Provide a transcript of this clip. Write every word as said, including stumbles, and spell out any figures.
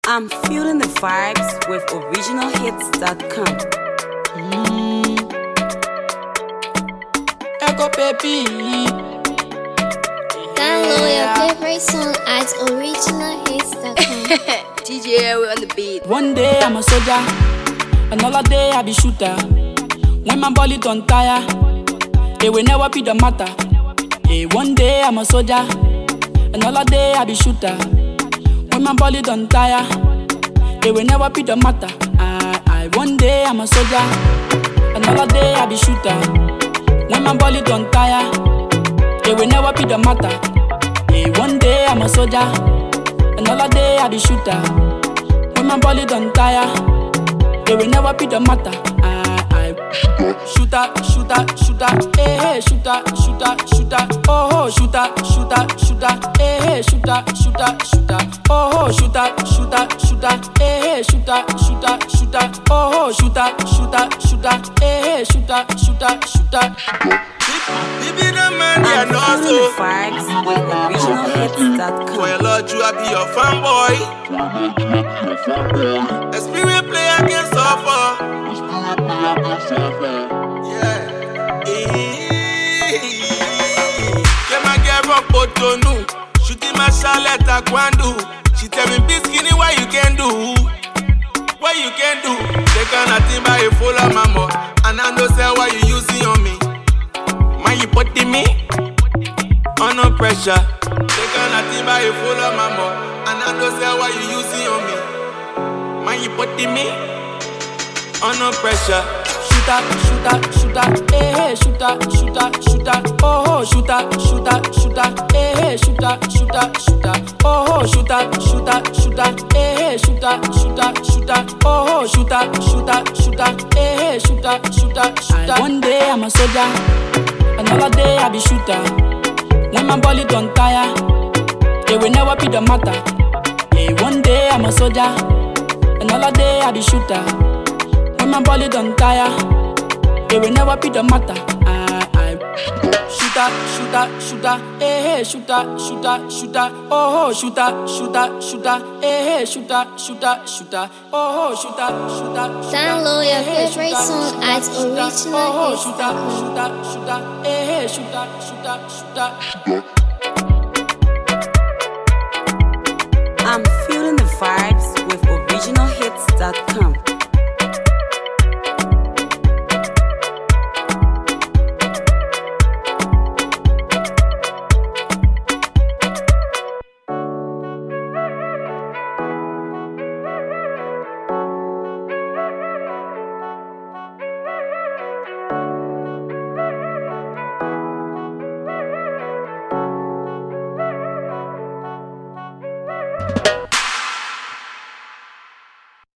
I'm feeling the vibes with original hits dot com. Mm. Echo baby. Download your favorite song at original hits dot com. D J Airway on the beat. One day I'm a soldier, another day I be shooter. When my body don't tire, it will never be the matter. Hey, one day I'm a soldier, another day I be shooter. When my body don't tire, it will never be the matter. I, I, one day I'm a soldier, another day I be shooter. When my body don't tire, it will never be the matter. Hey, one day I'm a soldier, another day I be shooter. When my body don't tire, it will never be the matter. I, I, shooter, shooter, shooter, hey, hey, shooter, shooter, shooter, oh, shooter, shooter, shooter, hey, hey, shooter, shooter, shooter, oh, shooter, shooter, shooter, hey, hey, shooter, shooter, shooter, oh, shooter, shooter, shooter, hey, hey, shooter, shooter, shooter. Baby, the man, yeah, I'm no, feeling so. the vibes with original hits dot For your com. Lord, you, I be your fanboy. Experience play against suffer. Yeah. Get my girl from Cotonou. Shooting my Charlotte Taekwondo. She tell me, be skinny, what you can do? What you can do? They cannot think by a full of mama. And I know say what you using on me. Man, you putting me under pressure. They cannot think by a full of mama. And I know say what you using on me. Man, you putting me under pressure. Shooter, shooter, shooter, hey, hey, shooter, shooter, shooter, oh, shooter, shooter, shooter, hey, hey, shooter, shooter, shooter, oh, shooter, shooter, shooter, hey, hey, shooter, shooter, shooter, oh, shooter, shooter, shooter, hey, hey, shooter, shooter, shooter. One day I'm a soldier, another day I be shooter. When my body don't tire, it will never be the matter. Hey, one day I'm a soldier, another day I be shooter. When my body don't tire, it will never be the matter. I, I, shooter, shooter, shooter, hey, hey, shooter, shooter, shooter, oh, shooter, shooter, shooter, hey, hey, shooter, shooter, shooter, oh, shooter, shooter, shooter. Download your hey, hey, favorite shooter, song shooter, at shooter, original oh, hits dot com. shooter, shooter, shooter, hey, hey, shooter, shooter, shooter.